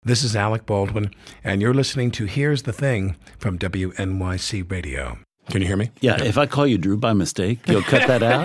This is Alec Baldwin, and you're listening to Here's the Thing from WNYC Radio. Can you hear me? Yeah, if I call you Drew by mistake, you'll cut that out,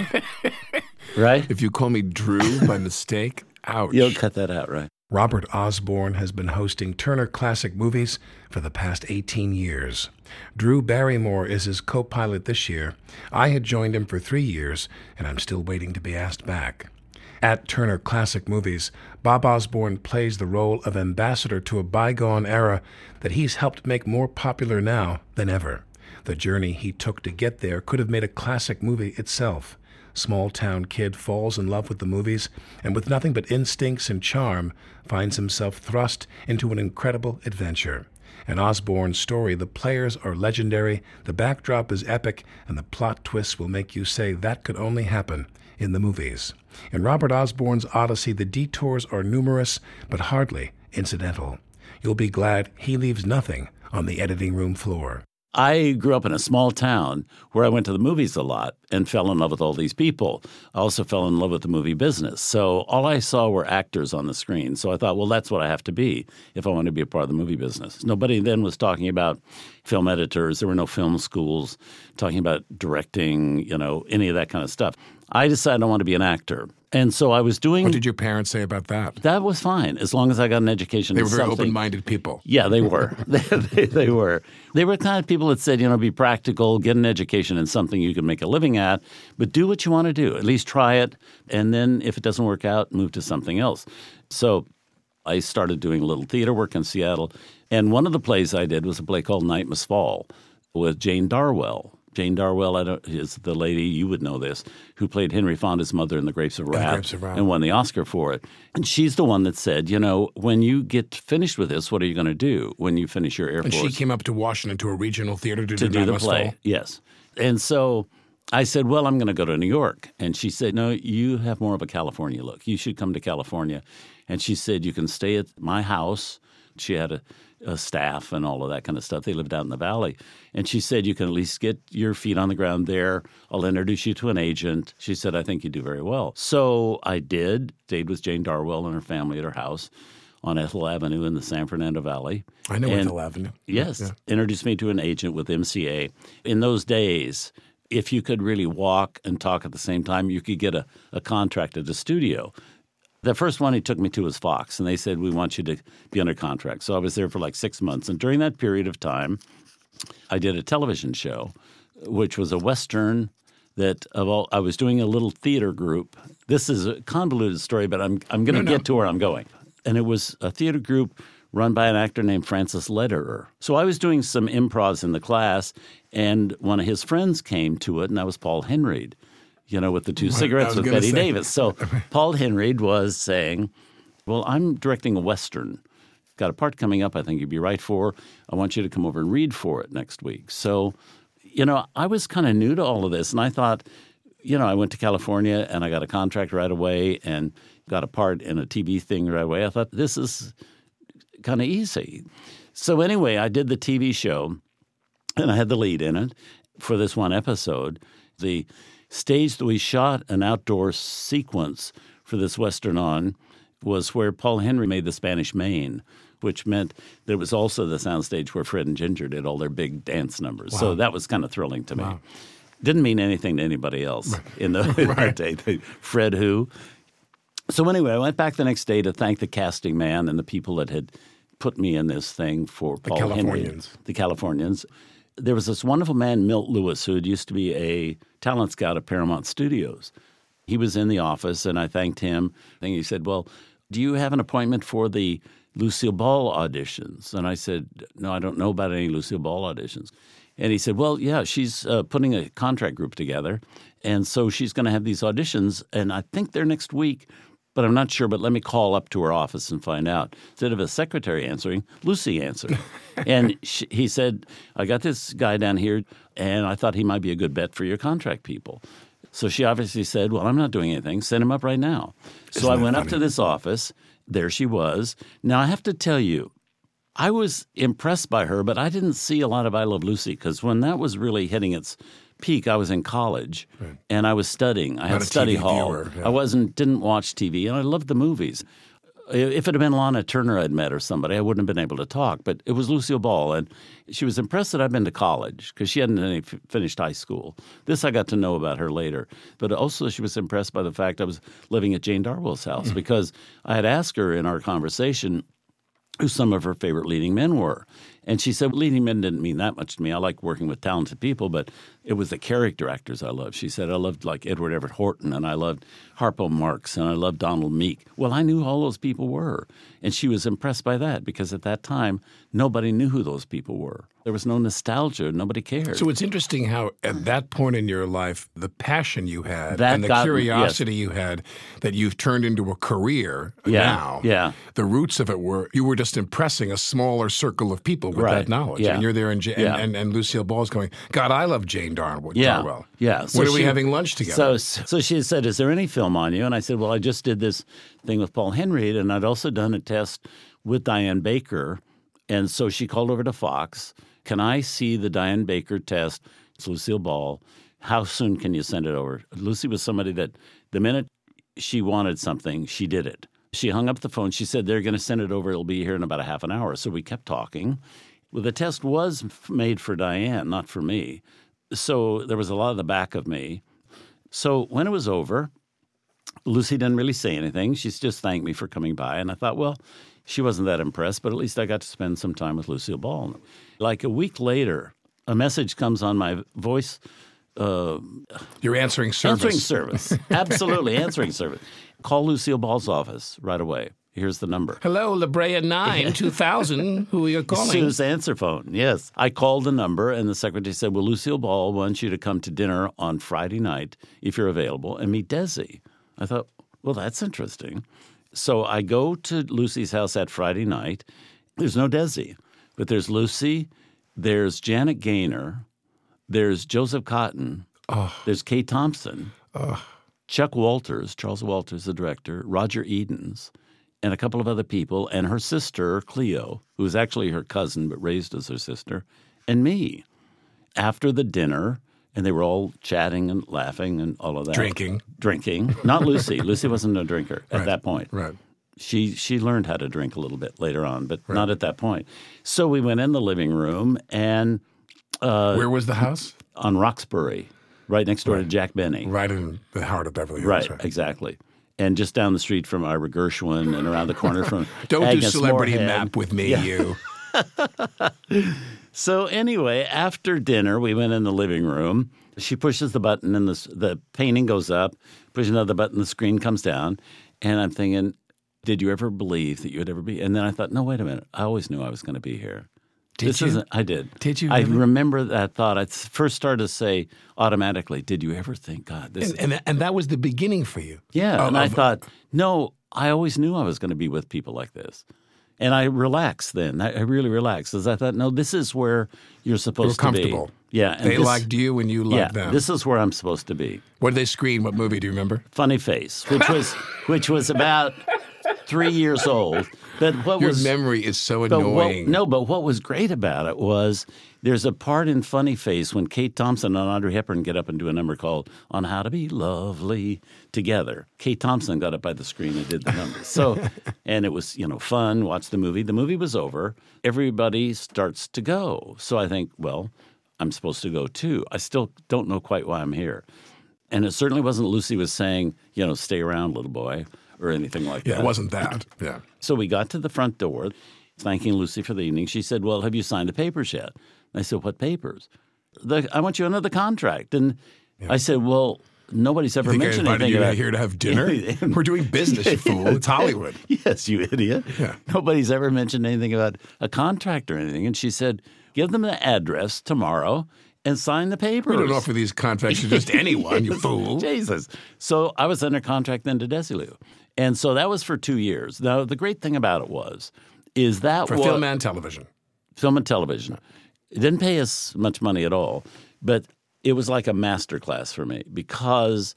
right? If you call me Drew by mistake, ouch. You'll cut that out, right? Robert Osborne has been hosting Turner Classic Movies for the past 18 years. Drew Barrymore is his co-pilot this year. I had joined him for 3 years, and I'm still waiting to be asked back. At Turner Classic Movies, Bob Osborne plays the role of ambassador to a bygone era that he's helped make more popular now than ever. The journey he took to get there could have made a classic movie itself. Small-town kid falls in love with the movies, and with nothing but instincts and charm, finds himself thrust into an incredible adventure. An Osborne story, the players are legendary, the backdrop is epic, and the plot twists will make you say that could only happen in the movies. In Robert Osborne's Odyssey, the detours are numerous, but hardly incidental. You'll be glad he leaves nothing on the editing room floor. I grew up in a small town where I went to the movies a lot and fell in love with all these people. I also fell in love with the movie business. So all I saw were actors on the screen. So I thought, well, that's what I have to be if I want to be a part of the movie business. Nobody then was talking about film editors. There were no film schools talking about directing, any of that kind of stuff. I decided I want to be an actor. And so I was doing – What did your parents say about that? That was fine as long as I got an education. They were very open-minded people. Yeah, they were. They were. They were the kind of people that said, be practical, get an education in something you can make a living at, but do what you want to do. At least try it, and then if it doesn't work out, move to something else. So I started doing a little theater work in Seattle, and one of the plays I did was a play called Night Must Fall with Jane Darwell. Jane Darwell is the lady, you would know this, who played Henry Fonda's mother in The Grapes of Wrath and won the Oscar for it. And she's the one that said, when you get finished with this, what are you going to do when you finish your Air Force? And she came up to Washington to a regional theater to do the play. Yes. And so I said, well, I'm going to go to New York. And she said, no, you have more of a California look. You should come to California. And she said, you can stay at my house. She had a staff and all of that kind of stuff. They lived out in the valley. And she said, you can at least get your feet on the ground there. I'll introduce you to an agent. She said, I think you do very well. So I did, stayed with Jane Darwell and her family at her house on Ethel Avenue in the San Fernando Valley. I know Ethel Avenue. Yes. Yeah. Introduced me to an agent with MCA. In those days, if you could really walk and talk at the same time, you could get a contract at a studio. The first one he took me to was Fox, and they said, we want you to be under contract. So I was there for like 6 months. And during that period of time, I did a television show, which was a Western I was doing a little theater group. This is a convoluted story, but I'm going to get to where I'm going. And it was a theater group run by an actor named Francis Lederer. So I was doing some improvs in the class, and one of his friends came to it, and that was Paul Henreid. With the two cigarettes with Betty Davis. So Paul Henreid was saying, well, I'm directing a Western. Got a part coming up I think you'd be right for. I want you to come over and read for it next week. So, I was kind of new to all of this. And I thought, I went to California and I got a contract right away and got a part in a TV thing right away. I thought this is kind of easy. So anyway, I did the TV show and I had the lead in it for this one episode. The stage that we shot an outdoor sequence for this Western on was where Paul Henreid made the Spanish Main, which meant there was also the soundstage where Fred and Ginger did all their big dance numbers. Wow. So that was kind of thrilling to me. Wow. Didn't mean anything to anybody else in the day. Fred who? So anyway, I went back the next day to thank the casting man and the people that had put me in this thing for Paul Henreid. The Californians. There was this wonderful man, Milt Lewis, who had used to be a talent scout at Paramount Studios. He was in the office, and I thanked him. And he said, well, do you have an appointment for the Lucille Ball auditions? And I said, no, I don't know about any Lucille Ball auditions. And he said, well, yeah, she's putting a contract group together, and so she's going to have these auditions, and I think they're next week. But I'm not sure, but let me call up to her office and find out. Instead of a secretary answering, Lucy answered. And he said, I got this guy down here, and I thought he might be a good bet for your contract people. So she obviously said, well, I'm not doing anything. Send him up right now. So I went up to this office. There she was. Now, I have to tell you, I was impressed by her, but I didn't see a lot of I Love Lucy because when that was really hitting its peak, I was in college and I was studying. I had study hall. Viewer, yeah. I didn't watch TV, and I loved the movies. If it had been Lana Turner I'd met or somebody, I wouldn't have been able to talk. But it was Lucille Ball, and she was impressed that I'd been to college because she hadn't finished high school. This I got to know about her later. But also she was impressed by the fact I was living at Jane Darwell's house because I had asked her in our conversation who some of her favorite leading men were. And she said, leading men didn't mean that much to me. I like working with talented people, but it was the character actors I loved. She said, I loved like Edward Everett Horton, and I loved Harpo Marx, and I loved Donald Meek. Well, I knew who all those people were. And she was impressed by that because at that time, nobody knew who those people were. There was no nostalgia. Nobody cared. So it's interesting how at that point in your life, the passion you had and the curiosity you had that you've turned into a career now, the roots of it were you were just impressing a smaller circle of people with that knowledge. And you're there and Lucille Ball's going, God, I love Jane Darwell. Yeah. So when are we having lunch together? So she said, is there any film on you? And I said, well, I just did this thing with Paul Henreid, and I'd also done a test with Diane Baker. And so she called over to Fox. Can I see the Diane Baker test? It's Lucille Ball. How soon can you send it over? Lucy was somebody that the minute she wanted something, she did it. She hung up the phone. She said, they're going to send it over. It'll be here in about a half an hour. So we kept talking. Well, the test was made for Diane, not for me. So there was a lot of the back of me. So when it was over, Lucy didn't really say anything. She just thanked me for coming by. And I thought, well, she wasn't that impressed, but at least I got to spend some time with Lucille Ball. Like a week later, a message comes on my voice. Your answering service. Answering service. Absolutely, answering service. Call Lucille Ball's office right away. Here's the number. Hello, La Brea 9, 2000. Who are you calling? Sue's answer phone, yes. I called the number, and the secretary said, well, Lucille Ball wants you to come to dinner on Friday night, if you're available, and meet Desi. I thought, well, that's interesting. So I go to Lucy's house that Friday night. There's no Desi, but there's Lucy, there's Janet Gaynor, there's Joseph Cotton, there's Kay Thompson, Chuck Walters, Charles Walters, the director, Roger Edens, and a couple of other people, and her sister, Cleo, who was actually her cousin but raised as her sister, and me. After the dinner, and they were all chatting and laughing and all of that. Drinking. Not Lucy. Lucy wasn't a drinker at that point. Right. She learned how to drink a little bit later on, but not at that point. So we went in the living room, and where was the house? On Roxbury, right next door to Jack Benny. Right in the heart of Beverly Hills. Right, exactly. And just down the street from Ira Gershwin and around the corner from Don't Agnes do celebrity Moorehead. map with me, you. So anyway, after dinner, we went in the living room. She pushes the button, and the painting goes up. Pushes another button, the screen comes down. And I'm thinking, did you ever believe that you would ever be? And then I thought, no, wait a minute. I always knew I was going to be here. Did you? I did. Did you? I really? remember that thought. I first started to say automatically, did you ever think, God, this is... And that was the beginning for you. Yeah, and I thought, no, I always knew I was going to be with people like this. And I relaxed then. I really relaxed because I thought, no, this is where you're supposed to be. You were comfortable. Yeah. And they liked you and you liked them. This is where I'm supposed to be. What did they screen? What movie do you remember? Funny Face, which was about 3 years old. But Your memory is so annoying. But what was great about it was there's a part in Funny Face when Kate Thompson and Audrey Hepburn get up and do a number called On How to Be Lovely together. Kate Thompson got up by the screen and did the number. So, and it was, fun, watch the movie. The movie was over. Everybody starts to go. So I think, well, I'm supposed to go too. I still don't know quite why I'm here. And it certainly wasn't Lucy was saying, stay around, little boy, or anything like that. Yeah, it wasn't that. Yeah. So we got to the front door, thanking Lucy for the evening. She said, well, have you signed the papers yet? And I said, what papers? I want you another contract. And I said, well, nobody's ever mentioned anything about... You here to have dinner? We're doing business, you fool. It's Hollywood. Yes, you idiot. Yeah. Nobody's ever mentioned anything about a contract or anything. And she said, give them the address tomorrow and sign the papers. We don't offer these contracts to just anyone, you fool. Jesus. So I was under contract then to Desilu. And so that was for 2 years. Now, the great thing about it is that for film and television. Film and television. It didn't pay us much money at all, but it was like a master class for me because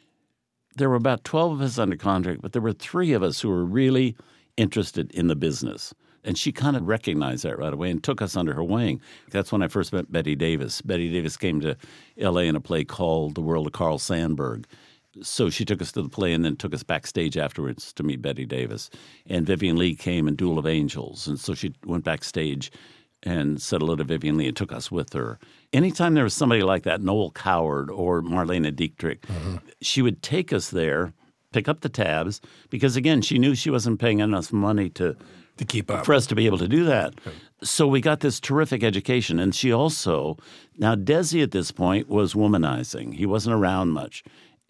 there were about 12 of us under contract, but there were 3 of us who were really interested in the business. And she kind of recognized that right away and took us under her wing. That's when I first met Betty Davis. Betty Davis came to L.A. in a play called The World of Carl Sandburg. So she took us to the play and then took us backstage afterwards to meet Bette Davis. And Vivien Leigh came in Duel of Angels. And so she went backstage and said hello to Vivien Leigh and took us with her. Anytime there was somebody like that, Noel Coward or Marlene Dietrich, she would take us there, pick up the tabs, because, again, she knew she wasn't paying enough money to keep up for us to be able to do that. Right. So we got this terrific education. And she also – now, Desi at this point was womanizing. He wasn't around much.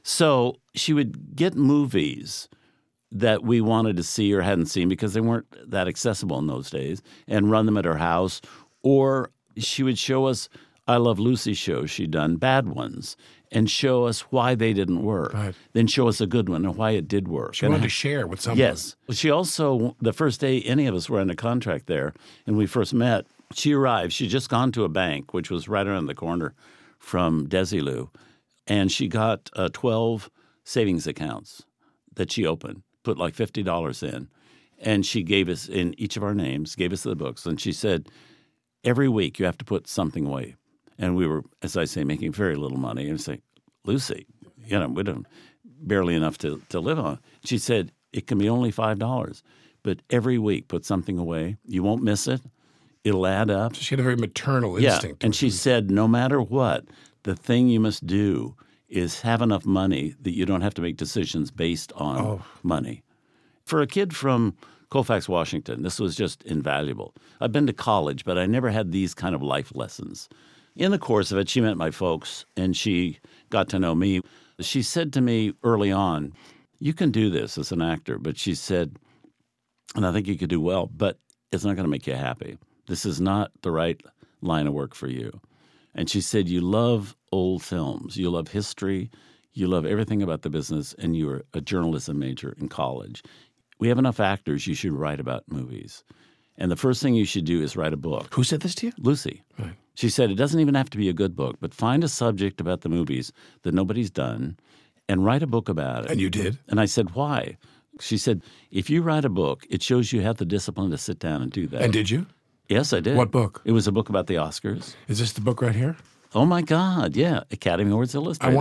So she would get movies that we wanted to see or hadn't seen because they weren't that accessible in those days and run them at her house. Or she would show us I Love Lucy shows she'd done, bad ones, and show us why they didn't work. Right. Then show us a good one and why it did work. She wanted to share with someone. Yes. She also, the first day any of us were under contract there and we first met, she arrived. She'd just gone to a bank, which was right around the corner from Desilu. And she got 12 savings accounts that she opened, put like $50 in. And she gave us, in each of our names, gave us the books. And she said, every week you have to put something away. And we were, as I say, making very little money. And I say, Lucy, we don't barely enough to live on. She said, it can be only $5. But every week put something away. You won't miss it. It'll add up. So she had a very maternal instinct. Yeah. And she said, no matter what, the thing you must do is have enough money that you don't have to make decisions based on money. For a kid from Colfax, Washington, this was just invaluable. I've been to college, but I never had these kind of life lessons. In the course of it, she met my folks, and she got to know me. She said to me early on, you can do this as an actor, but she said, and I think you could do well, but it's not going to make you happy. This is not the right line of work for you. And she said, you love old films, you love history, you love everything about the business, and you're a journalism major in college. We have enough actors, you should write about movies. And the first thing you should do is write a book. Who said this to you? Lucy. Right. She said, it doesn't even have to be a good book, but find a subject about the movies that nobody's done and write a book about it. And you did? And I said, why? She said, if you write a book, it shows you have the discipline to sit down and do that. And did you? Yes, I did. What book? It was a book about the Oscars. Is this the book right here? Oh, my God, yeah. Academy Awards Illustrated.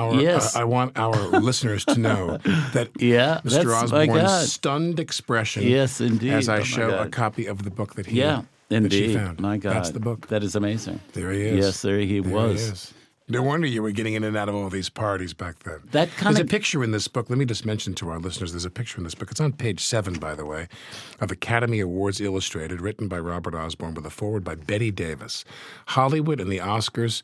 I want our listeners to know that Mr. Osborne's stunned expression yes, indeed. As I show a copy of the book that he indeed. That she found. My God. That's the book. That is amazing. There he is. Yes, there he was. He is. No wonder you were getting in and out of all these parties back then. There's a picture in this book. Let me just mention to our listeners, there's a picture in this book. It's on page 7, by the way, of Academy Awards Illustrated, written by Robert Osborne with a foreword by Bette Davis. Hollywood and the Oscars,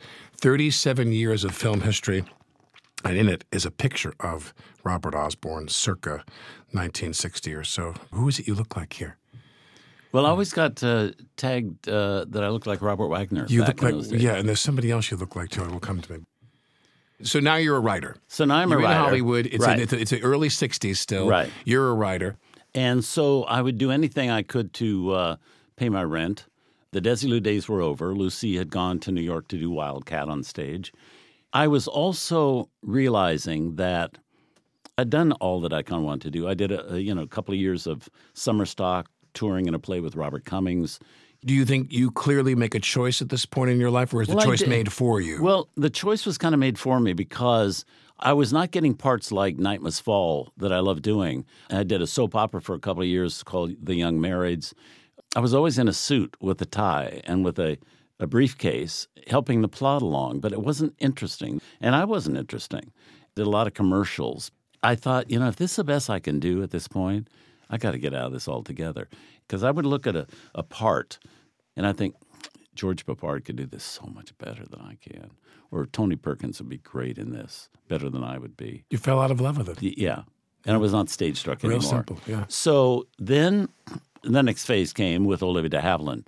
37 years of film history. And in it is a picture of Robert Osborne circa 1960 or so. Who is it you look like here? Well, I always got tagged that I look like Robert Wagner. You look like, and there's somebody else you look like too. It will come to me. So now you're a writer. So now I'm a writer. In Hollywood. It's the early 60s still. Right. You're a writer. And so I would do anything I could to pay my rent. The Desilu days were over. Lucy had gone to New York to do Wildcat on stage. I was also realizing that I'd done all that I kind of wanted to do. I did a couple of years of summer stock, touring in a play with Robert Cummings. Do you think you clearly make a choice at this point in your life, or is the choice made for you? Well, the choice was kind of made for me because I was not getting parts like Night Must Fall that I love doing. I did a soap opera for a couple of years called The Young Marrieds. I was always in a suit with a tie and with a briefcase helping the plot along, but it wasn't interesting, and I wasn't interesting. Did a lot of commercials. I thought, if this is the best I can do at this point, I got to get out of this altogether. Because I would look at a part, and I think, George Peppard could do this so much better than I can. Or Tony Perkins would be great in this, better than I would be. You fell out of love with it. Yeah. And I was not stage struck anymore. Real simple, yeah. So then the next phase came with Olivia de Havilland.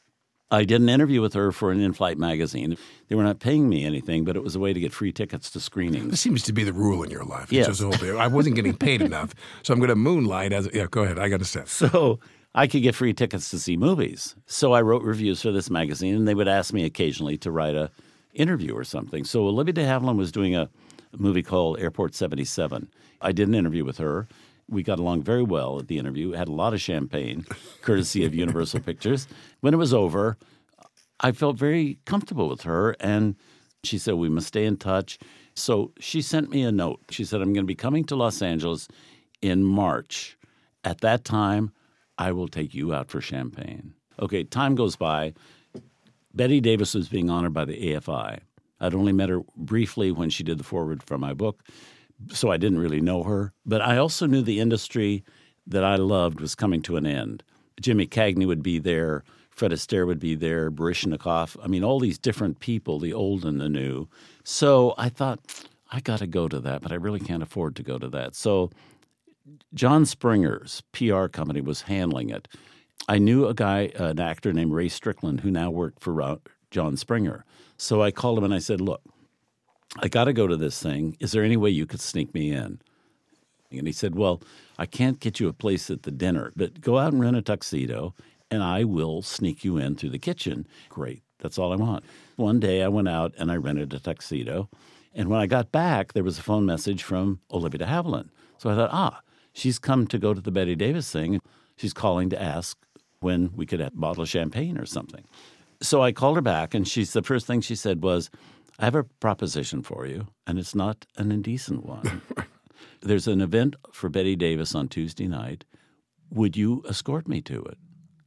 I did an interview with her for an in-flight magazine. They were not paying me anything, but it was a way to get free tickets to screenings. This seems to be the rule in your life. Yes. I wasn't getting paid enough, so I'm going to moonlight as – go ahead. I got to say. So I could get free tickets to see movies. So I wrote reviews for this magazine, and they would ask me occasionally to write an interview or something. So Olivia de Havilland was doing a movie called Airport 77. I did an interview with her. We got along very well at the interview, had a lot of champagne, courtesy of Universal Pictures. When it was over, I felt very comfortable with her, and she said, we must stay in touch. So she sent me a note. She said, I'm going to be coming to Los Angeles in March. At that time, I will take you out for champagne. Okay, time goes by. Bette Davis was being honored by the AFI. I'd only met her briefly when she did the foreword for my book, so I didn't really know her. But I also knew the industry that I loved was coming to an end. Jimmy Cagney would be there. Fred Astaire would be there, Baryshnikov. I mean, all these different people, the old and the new. So I thought, I got to go to that, but I really can't afford to go to that. So John Springer's PR company was handling it. I knew a guy, an actor named Ray Strickland, who now worked for John Springer. So I called him and I said, look, I got to go to this thing. Is there any way you could sneak me in? And he said, well, I can't get you a place at the dinner, but go out and rent a tuxedo and I will sneak you in through the kitchen. Great. That's all I want. One day I went out and I rented a tuxedo. And when I got back, there was a phone message from Olivia de Havilland. So I thought, she's come to go to the Bette Davis thing. She's calling to ask when we could have a bottle of champagne or something. So I called her back, and the first thing she said was, I have a proposition for you, and it's not an indecent one. There's an event for Bette Davis on Tuesday night. Would you escort me to it?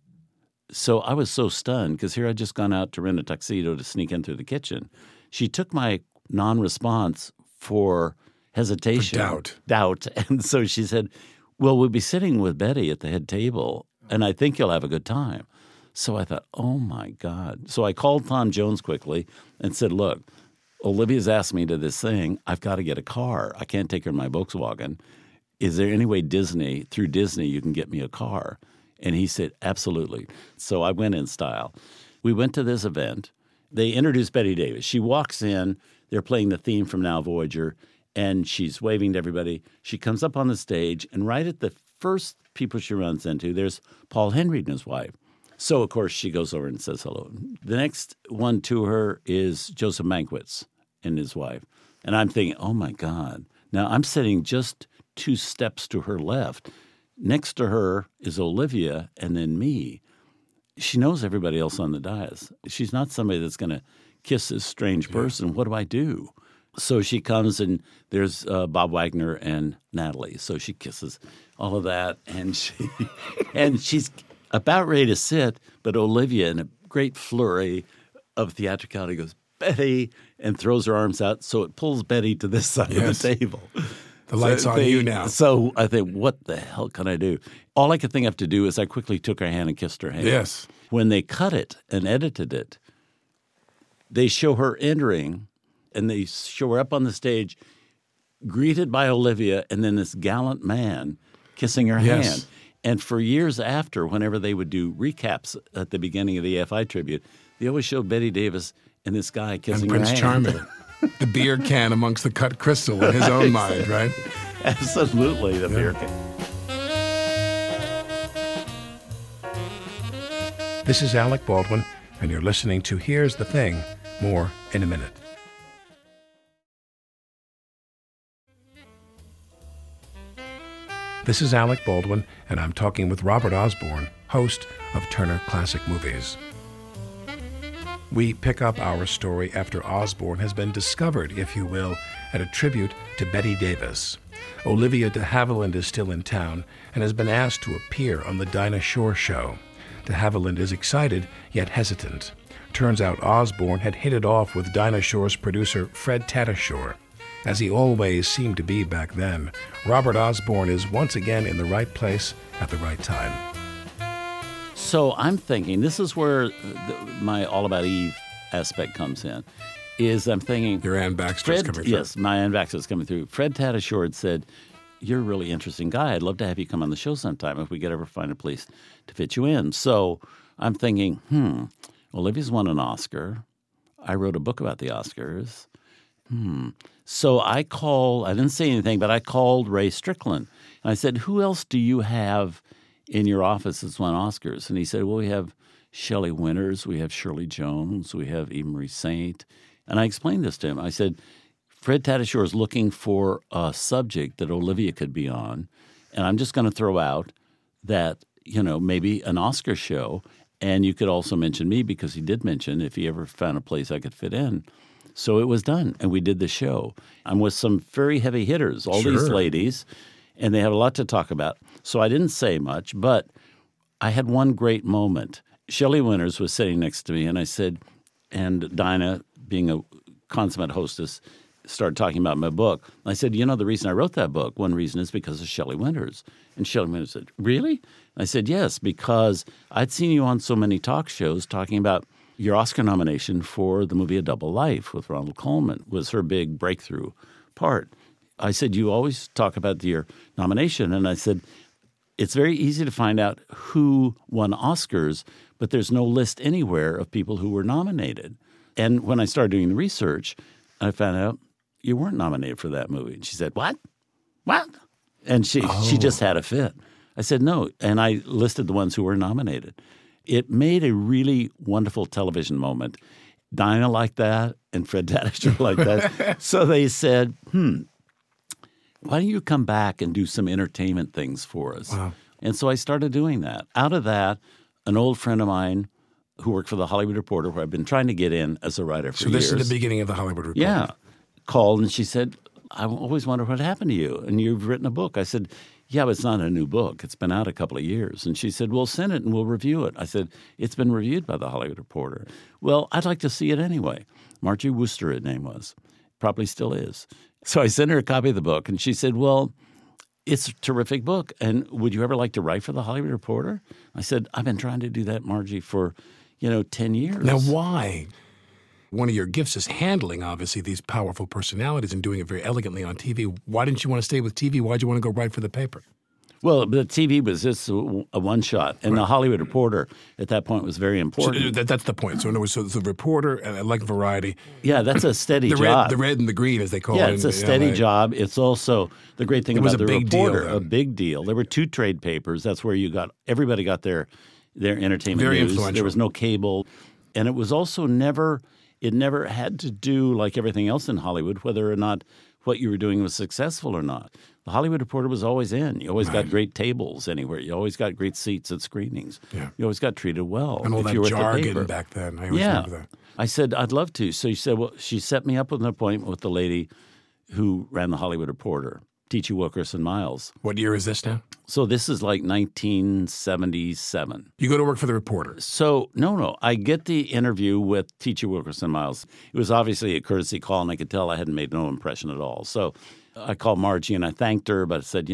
So I was so stunned because here I'd just gone out to rent a tuxedo to sneak in through the kitchen. She took my non-response for hesitation. For doubt. And so she said, well, we'll be sitting with Bette at the head table, and I think you'll have a good time. So I thought, oh, my God. So I called Tom Jones quickly and said, look, Olivia's asked me to this thing. I've got to get a car. I can't take her in my Volkswagen. Is there any way through Disney, you can get me a car? And he said, absolutely. So I went in style. We went to this event. They introduced Bette Davis. She walks in. They're playing the theme from Now Voyager, and she's waving to everybody. She comes up on the stage, and right at the first people she runs into, there's Paul Henreid and his wife. So, of course, she goes over and says hello. The next one to her is Joseph Mankiewicz and his wife. And I'm thinking, oh, my God. Now, I'm sitting just 2 steps to her left. Next to her is Olivia and then me. She knows everybody else on the dais. She's not somebody that's going to kiss this strange person. What do I do? So she comes and there's Bob Wagner and Natalie. So she kisses all of that, and she's about ready to sit, but Olivia, in a great flurry of theatricality, goes, Bette, and throws her arms out. So it pulls Bette to this side of the table. The light's on you now. So I think, what the hell can I do? All I could think of to do is I quickly took her hand and kissed her hand. Yes. When they cut it and edited it, they show her entering, and they show her up on the stage, greeted by Olivia, and then this gallant man kissing her hand. And for years after, whenever they would do recaps at the beginning of the AFI tribute, they always showed Bette Davis and this guy kissing her hand. And Prince Charming. The beer can amongst the cut crystal in his own mind, right? Absolutely, the beer can. This is Alec Baldwin, and you're listening to Here's the Thing. More in a minute. This is Alec Baldwin, and I'm talking with Robert Osborne, host of Turner Classic Movies. We pick up our story after Osborne has been discovered, if you will, at a tribute to Bette Davis. Olivia de Havilland is still in town and has been asked to appear on the Dinah Shore show. De Havilland is excited, yet hesitant. Turns out Osborne had hit it off with Dinah Shore's producer, Fred Tatasciore. As he always seemed to be back then, Robert Osborne is once again in the right place at the right time. So I'm thinking, this is where my All About Eve aspect comes in, is I'm thinking... Your Ann Baxter's coming through. Yes, my Ann Baxter's coming through. Fred Tatasciore had said, you're a really interesting guy. I'd love to have you come on the show sometime if we could ever find a place to fit you in. So I'm thinking, Olivia's won an Oscar. I wrote a book about the Oscars. So I didn't say anything, but I called Ray Strickland. And I said, who else do you have in your office that's won Oscars? And he said, well, we have Shelley Winters, we have Shirley Jones, we have Eva Marie Saint. And I explained this to him. I said, Fred Tatasciore is looking for a subject that Olivia could be on, and I'm just going to throw out that, maybe an Oscar show, and you could also mention me because he did mention if he ever found a place I could fit in. So it was done, and we did the show. I'm with some very heavy hitters, all these ladies, and they have a lot to talk about. So I didn't say much, but I had one great moment. Shelley Winters was sitting next to me, and I said, and Dinah, being a consummate hostess, started talking about my book. I said, the reason I wrote that book, one reason is because of Shelley Winters. And Shelley Winters said, really? I said, yes, because I'd seen you on so many talk shows talking about your Oscar nomination for the movie A Double Life with Ronald Colman was her big breakthrough part. I said, you always talk about your nomination. And I said, it's very easy to find out who won Oscars, but there's no list anywhere of people who were nominated. And when I started doing the research, I found out you weren't nominated for that movie. And she said, what? And she just had a fit. I said, no. And I listed the ones who were nominated. It made a really wonderful television moment. Dinah liked that and Fred Tatasciore liked that. So they said, why don't you come back and do some entertainment things for us? Wow. And so I started doing that. Out of that, an old friend of mine who worked for The Hollywood Reporter, who I've been trying to get in as a writer for years. So this is the beginning of The Hollywood Reporter. Yeah. Called and she said, I always wondered what happened to you. And you've written a book. I said, yeah, but it's not a new book. It's been out a couple of years. And she said, well, send it and we'll review it. I said, it's been reviewed by The Hollywood Reporter. Well, I'd like to see it anyway. Margie Wooster, her name was. Probably still is. So I sent her a copy of the book and she said, well, it's a terrific book. And would you ever like to write for The Hollywood Reporter? I said, I've been trying to do that, Margie, for 10 years. Now, why? One of your gifts is handling, obviously, these powerful personalities and doing it very elegantly on TV. Why didn't you want to stay with TV? Why did you want to go write for the paper? Well, the TV was just a one-shot, and The Hollywood Reporter at that point was very important. So that's the point. So in other words, the reporter, like Variety. Yeah, that's a steady job. The red and the green, as they call it. Yeah, it's a steady job. It's also the great thing about the reporter. A big deal. There were 2 trade papers. That's where everybody got their entertainment very news. Influential. There was no cable, and it was also never had to do like everything else in Hollywood, whether or not what you were doing was successful or not. The Hollywood Reporter was always in. You always got great tables anywhere. You always got great seats at screenings. Yeah. You always got treated well. And all that jargon back then. I always remember that. I said, I'd love to. So she said, well, she set me up with an appointment with the lady who ran The Hollywood Reporter, T.G. Wilkerson Miles. What year is this now? So this is like 1977. You go to work for the Reporter. So no. I get the interview with T.G. Wilkerson Miles. It was obviously a courtesy call, and I could tell I hadn't made no impression at all. So I called Margie, and I thanked her, but I said,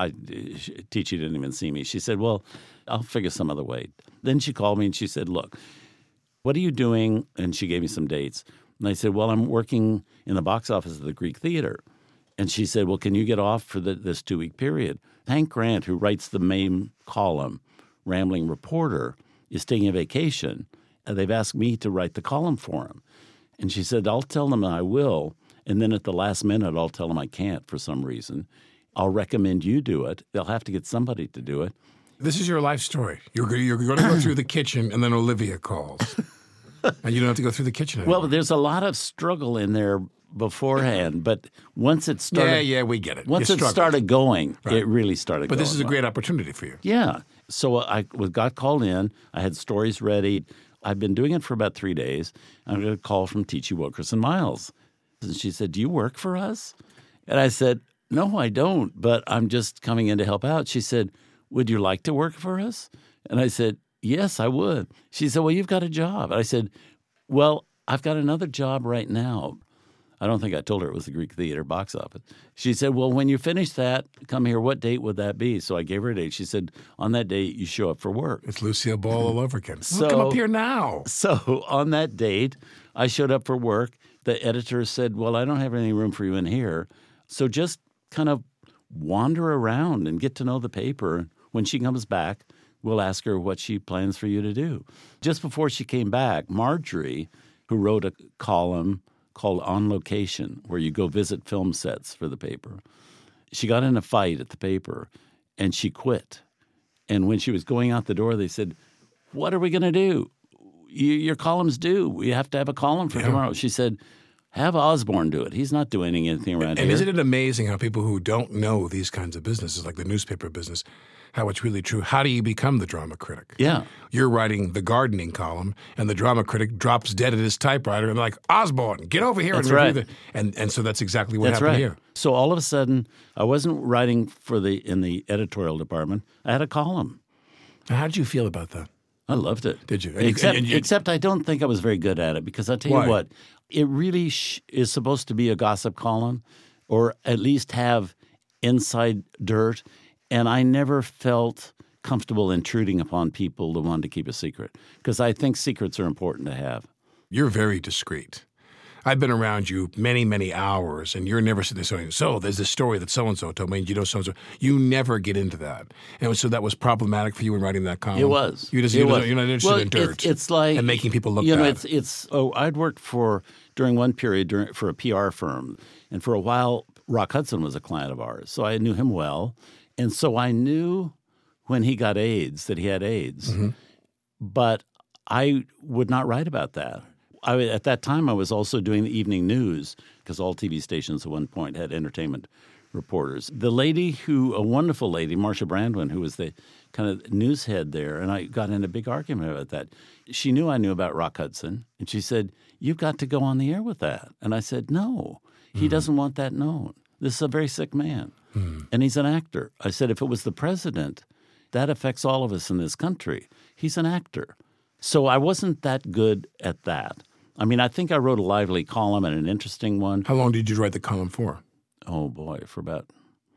T.G. didn't even see me. She said, well, I'll figure some other way. Then she called me, and she said, look, what are you doing? And she gave me some dates. And I said, well, I'm working in the box office of the Greek Theater. And she said, well, can you get off for this 2-week period? Hank Grant, who writes the main column, Rambling Reporter, is taking a vacation. And they've asked me to write the column for him. And she said, I'll tell them I will. And then at the last minute, I'll tell them I can't for some reason. I'll recommend you do it. They'll have to get somebody to do it. This is your life story. You're going to go through the kitchen, and then Olivia calls. And you don't have to go through the kitchen anymore. Well, there's a lot of struggle in there beforehand, but once it started... Yeah, we get it. Once it started going, it really started going. But this is a great opportunity for you. Yeah. So I got called in. I had stories ready. I've been doing it for about 3 days. I got a call from T.G. Wilkerson Miles. And she said, do you work for us? And I said, no, I don't, but I'm just coming in to help out. She said, would you like to work for us? And I said, yes, I would. She said, well, you've got a job. I said, well, I've got another job right now. I don't think I told her it was the Greek Theater box office. She said, well, when you finish that, come here. What date would that be? So I gave her a date. She said, on that date, you show up for work. It's Lucille Ball all over again. So, come up here now. So on that date, I showed up for work. The editor said, well, I don't have any room for you in here. So just kind of wander around and get to know the paper. When she comes back, we'll ask her what she plans for you to do. Just before she came back, Marjorie, who wrote a column called On Location, where you go visit film sets for the paper, she got in a fight at the paper, and she quit. And when she was going out the door, they said, what are we going to do? Your column's due. We have to have a column for tomorrow. She said, have Osborne do it. He's not doing anything around here. And isn't it amazing how people who don't know these kinds of businesses, like the newspaper business, how it's really true. How do you become the drama critic? Yeah. You're writing the gardening column, and the drama critic drops dead at his typewriter, and they're like, Osborne, get over here and review and so that's exactly what happened here. So all of a sudden, I wasn't writing in the editorial department. I had a column. How did you feel about that? I loved it. Did you? Except I don't think I was very good at it, because I'll tell you what, it really is supposed to be a gossip column, or at least have inside dirt, and I never felt comfortable intruding upon people who wanted to keep a secret, because I think secrets are important to have. You're very discreet. I've been around you many, many hours, and you're never sitting there saying, so there's this story that so-and-so told me, and you know so-and-so. You never get into that. And so that was problematic for you in writing that column? It was. You're not interested in dirt it's like, and making people look bad. I'd worked during one period for a PR firm, and for a while, Rock Hudson was a client of ours, so I knew him well. And so I knew when he got AIDS that he had AIDS, but I would not write about that. At that time, I was also doing the evening news, because all TV stations at one point had entertainment reporters. A wonderful lady, Marcia Brandwin, who was the kind of news head there, and I got in a big argument about that. She knew I knew about Rock Hudson, and she said, "You've got to go on the air with that." And I said, "No, he doesn't want that known. This is a very sick man, and he's an actor." I said, "If it was the president, that affects all of us in this country. He's an actor." So I wasn't that good at that. I mean, I think I wrote a lively column and an interesting one. How long did you write the column for? Oh, boy, for about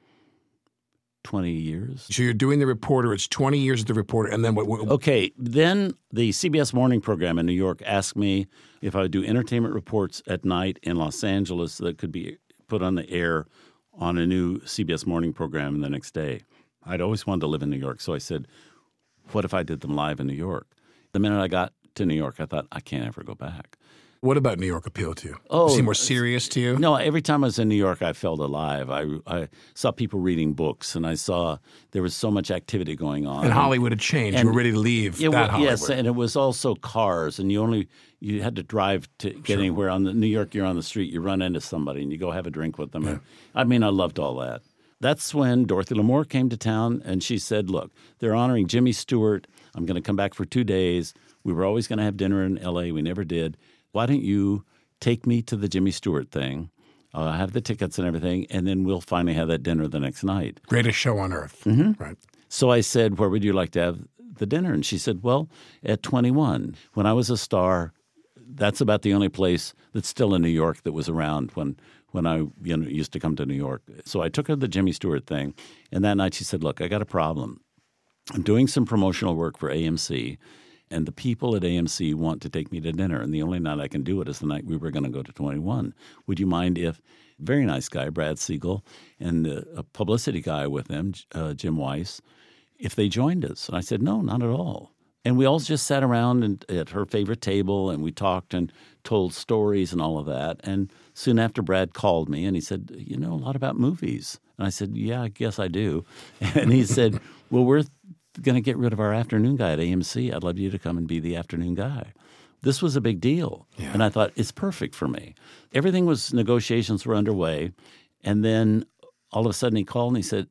20 years. So you're doing The Reporter. It's 20 years of The Reporter. And then what? Okay. Then the CBS morning program in New York asked me if I would do entertainment reports at night in Los Angeles that could be put on the air on a new CBS morning program the next day. I'd always wanted to live in New York, so I said, what if I did them live in New York? The minute I got to New York, I thought, I can't ever go back. What about New York appealed to you? Oh, seemed more serious to you? No, every time I was in New York, I felt alive. I saw people reading books, and I saw there was so much activity going on. And Hollywood had changed. You were ready to leave Hollywood. Yes, and it was also cars, and you had to drive to get anywhere. On New York, you're on the street, you run into somebody, and you go have a drink with them. Yeah. I mean, I loved all that. That's when Dorothy Lamour came to town, and she said, look, they're honoring Jimmy Stewart. I'm going to come back for 2 days. We were always going to have dinner in L.A. We never did. Why don't you take me to the Jimmy Stewart thing? I'll have the tickets and everything, and then we'll finally have that dinner the next night. Greatest show on earth. Right. So I said, where would you like to have the dinner? And she said, well, at 21. When I was a star, that's about the only place that's still in New York that was around when I used to come to New York. So I took her to the Jimmy Stewart thing, and that night she said, look, I got a problem. I'm doing some promotional work for AMC, and the people at AMC want to take me to dinner, and the only night I can do it is the night we were going to go to 21. Would you mind if – very nice guy, Brad Siegel, and a publicity guy with him, Jim Weiss, if they joined us? And I said, no, not at all. And we all just sat around at her favorite table, and we talked and told stories and all of that. And soon after, Brad called me, and he said, you know a lot about movies. And I said, yeah, I guess I do. And he said, well, we're going to get rid of our afternoon guy at AMC. I'd love you to come and be the afternoon guy. This was a big deal. Yeah. And I thought, it's perfect for me. Negotiations were underway. And then all of a sudden he called and he said,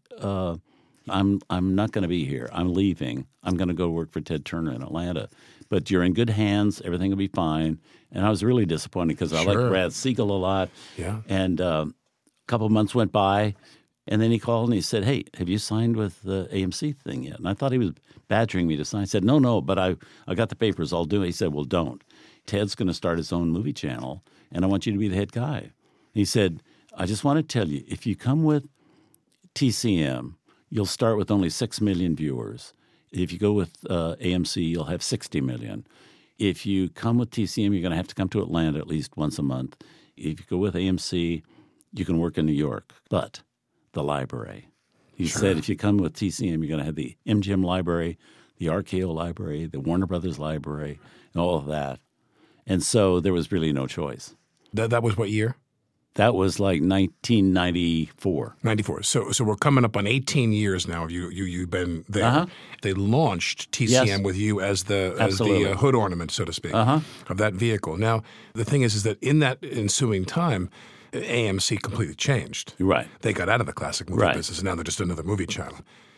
I'm not going to be here. I'm leaving. I'm going to go work for Ted Turner in Atlanta. But you're in good hands. Everything will be fine. And I was really disappointed because I like Brad Siegel a lot. Yeah. And a couple of months went by. And then he called and he said, hey, have you signed with the AMC thing yet? And I thought he was badgering me to sign. I said, no, but I got the papers. I'll do it. He said, well, don't. Ted's going to start his own movie channel, and I want you to be the head guy. And he said, I just want to tell you, if you come with TCM, you'll start with only 6 million viewers. If you go with AMC, you'll have 60 million. If you come with TCM, you're going to have to come to Atlanta at least once a month. If you go with AMC, you can work in New York. But the library. He said if you come with TCM, you're going to have the MGM library, the RKO library, the Warner Brothers library, and all of that. And so there was really no choice. That was what year? That was like 1994. 94. So we're coming up on 18 years now. You've been there. Uh-huh. They launched TCM with you as the hood ornament, so to speak, of that vehicle. Now, the thing is that in that ensuing time, AMC completely changed. Right. They got out of the classic movie business, and now they're just another movie channel.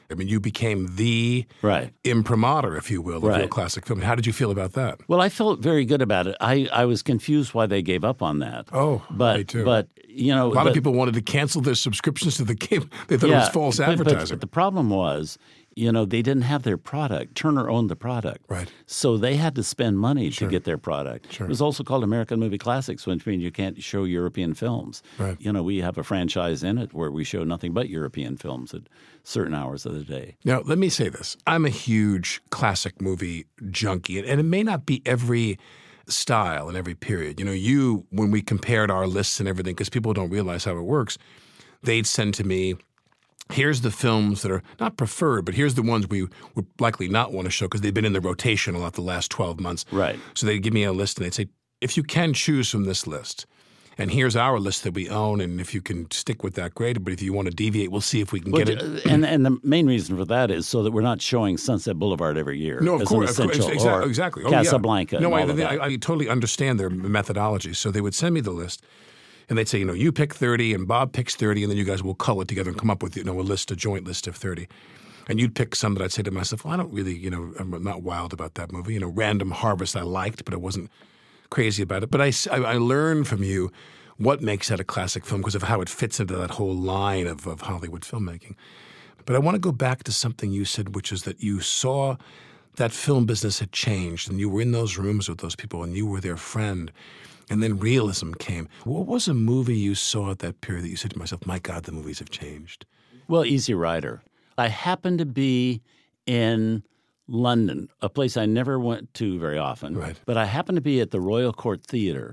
I mean, you became the imprimatur, if you will, of your classic film. How did you feel about that? Well, I felt very good about it. I was confused why they gave up on that. Oh, me too. But, you know, a lot of people wanted to cancel their subscriptions to the game. They thought it was false advertising. But the problem was, you know, they didn't have their product. Turner owned the product. Right. So they had to spend money to get their product. Sure. It was also called American Movie Classics, which means you can't show European films. Right. You know, we have a franchise in it where we show nothing but European films at certain hours of the day. Now, let me say this. I'm a huge classic movie junkie, and it may not be every style and every period. You know, when we compared our lists and everything, because people don't realize how it works, they'd send to me, here's the films that are not preferred, but here's the ones we would likely not want to show because they've been in the rotation a lot the last 12 months. Right. So they'd give me a list and they'd say, if you can choose from this list, and here's our list that we own, and if you can stick with that, great. But if you want to deviate, we'll see if we can get it. And the main reason for that is so that we're not showing Sunset Boulevard every year. No, of course. Exactly. Casablanca. Yeah. No, I totally understand their methodology. So they would send me the list. And they'd say, you know, you pick 30 and Bob picks 30, and then you guys will cull it together and come up with, you know, a joint list of 30. And you'd pick some that I'd say to myself, well, I don't really, you know, I'm not wild about that movie. You know, Random Harvest I liked, but I wasn't crazy about it. But I learned from you what makes that a classic film because of how it fits into that whole line of Hollywood filmmaking. But I want to go back to something you said, which is that you saw that film business had changed, and you were in those rooms with those people, and you were their friend. And then realism came. What was a movie you saw at that period that you said to myself, my God, the movies have changed? Well, Easy Rider. I happened to be in London, a place I never went to very often. Right. But I happened to be at the Royal Court Theatre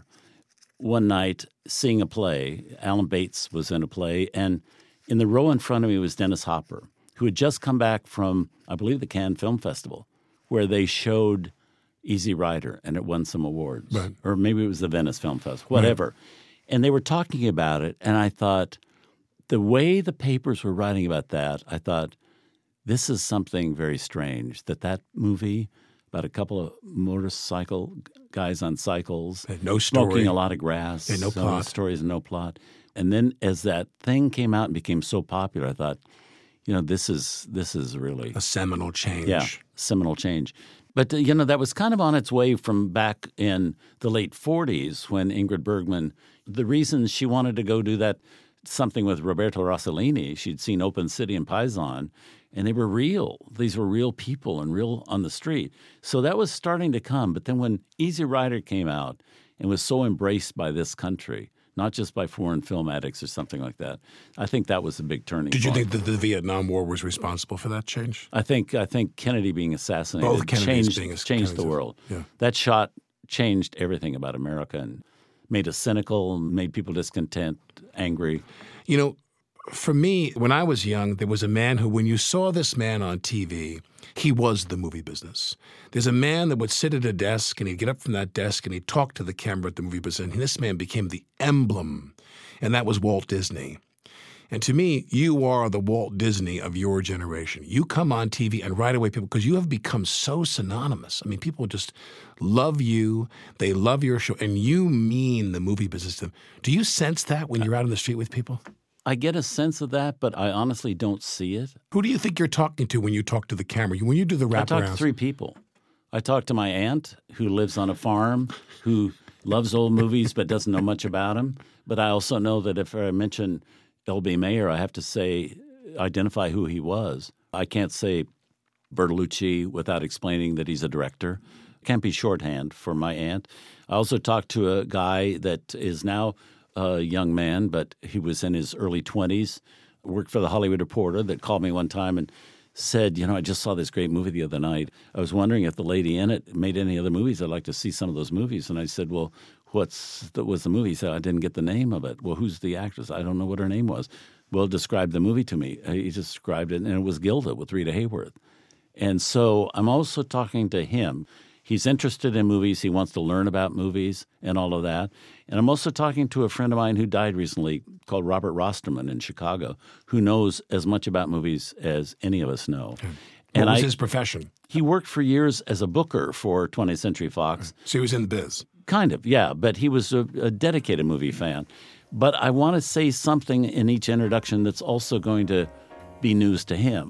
one night seeing a play. Alan Bates was in a play. And in the row in front of me was Dennis Hopper, who had just come back from, I believe, the Cannes Film Festival, where they showed Easy Rider, and it won some awards. Right. Or maybe it was the Venice Film Festival, whatever. Right. And they were talking about it, and I thought, the way the papers were writing about that, I thought, this is something very strange, that movie about a couple of motorcycle guys on cycles, no story, smoking a lot of grass, and no plot. Stories and no plot. And then as that thing came out and became so popular, I thought, you know, this is really a seminal change. Yeah, seminal change. But, you know, that was kind of on its way from back in the late 40s when Ingrid Bergman, the reason she wanted to go do that something with Roberto Rossellini, she'd seen Open City and Paisan, and they were real. These were real people and real on the street. So that was starting to come. But then when Easy Rider came out and was so embraced by this country, not just by foreign film addicts or something like that, I think that was a big turning point. Did you think that the Vietnam War was responsible for that change? I think Kennedy being assassinated changed the world. Yeah. That shot changed everything about America and made us cynical, made people discontent, angry. You know, for me, when I was young, there was a man who, when you saw this man on TV, he was the movie business. There's a man that would sit at a desk, and he'd get up from that desk, and he'd talk to the camera at the movie business, and this man became the emblem, and that was Walt Disney. And to me, you are the Walt Disney of your generation. You come on TV, and right away, people, because you have become so synonymous. I mean, people just love you. They love your show, and you mean the movie business to them. Do you sense that when you're out on the street with people? I get a sense of that, but I honestly don't see it. Who do you think you're talking to when you talk to the camera? When you do the wraparounds? I talk to three people. I talk to my aunt who lives on a farm, who loves old movies but doesn't know much about them. But I also know that if I mention L.B. Mayer, I have to identify who he was. I can't say Bertolucci without explaining that he's a director. Can't be shorthand for my aunt. I also talked to a guy that is now a young man, but he was in his early 20s, worked for the Hollywood Reporter, that called me one time and said, you know, I just saw this great movie the other night. I was wondering if the lady in it made any other movies. I'd like to see some of those movies. And I said, well, was the movie? He said, I didn't get the name of it. Well, who's the actress? I don't know what her name was. Well, describe the movie to me. He described it, and it was Gilda with Rita Hayworth. And so I'm also talking to him. He's interested in movies. He wants to learn about movies and all of that. And I'm also talking to a friend of mine who died recently called Robert Rosterman in Chicago, who knows as much about movies as any of us know. What was his profession? He worked for years as a booker for 20th Century Fox. So he was in the biz? Kind of, yeah. But he was a dedicated movie fan. But I want to say something in each introduction that's also going to be news to him.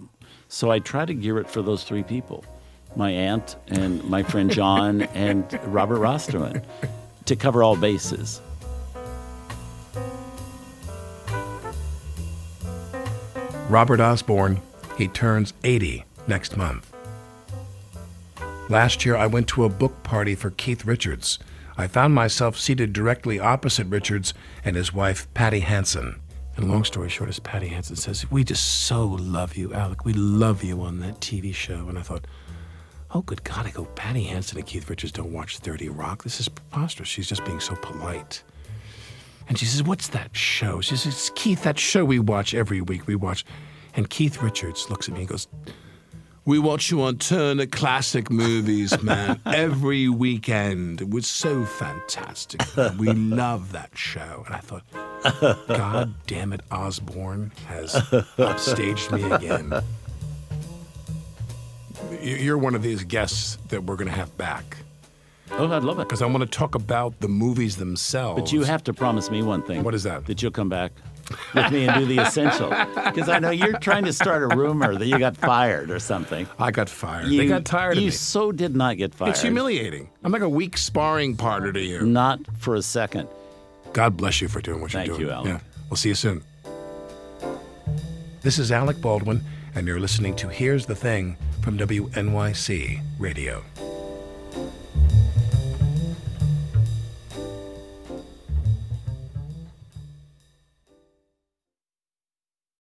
So I try to gear it for those three people, my aunt and my friend John and Robert Rosterman, to cover all bases. Robert Osborne, he turns 80 next month. Last year, I went to a book party for Keith Richards. I found myself seated directly opposite Richards and his wife, Patty Hansen. And long story short, as Patty Hansen says, we just so love you, Alec. We love you on that TV show. And I thought, oh, good God, I go, Patty Hansen and Keith Richards don't watch 30 Rock. This is preposterous. She's just being so polite. And she says, what's that show? She says, Keith, that show we watch every week. We watch. And Keith Richards looks at me and goes, we watch you on Turner Classic Movies, man, every weekend. It was so fantastic. We love that show. And I thought, God damn it, Osborne has upstaged me again. You're one of these guests that we're going to have back. Oh, I'd love it. Because I want to talk about the movies themselves. But you have to promise me one thing. What is that? That you'll come back with me and do the essential. Because I know you're trying to start a rumor that you got fired or something. I got fired. They got tired of me. You so did not get fired. It's humiliating. I'm like a weak sparring partner to you. Not for a second. God bless you for doing what you're doing. Thank you, Alec. Yeah. We'll see you soon. This is Alec Baldwin, and you're listening to Here's the Thing from WNYC Radio.